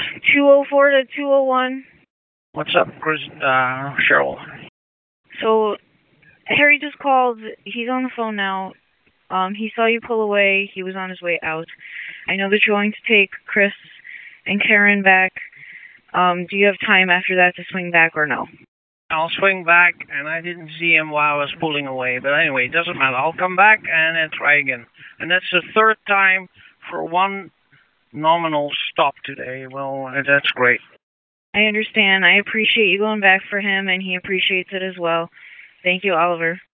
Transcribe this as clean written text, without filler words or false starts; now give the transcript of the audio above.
204 to 201. What's up, Chris? Cheryl? So, Harry just called. He's on the phone now. He saw you pull away. He was on his way out. I know that you're going to take Chris and Karen back. Do you have time after that to swing back or no? I'll swing back, and I didn't see him while I was pulling away. But anyway, it doesn't matter. I'll come back and then try again. And that's the third time for one nominal stop today. Well, that's great. I understand. I appreciate you going back for him, and he appreciates it as well. Thank you, Oliver.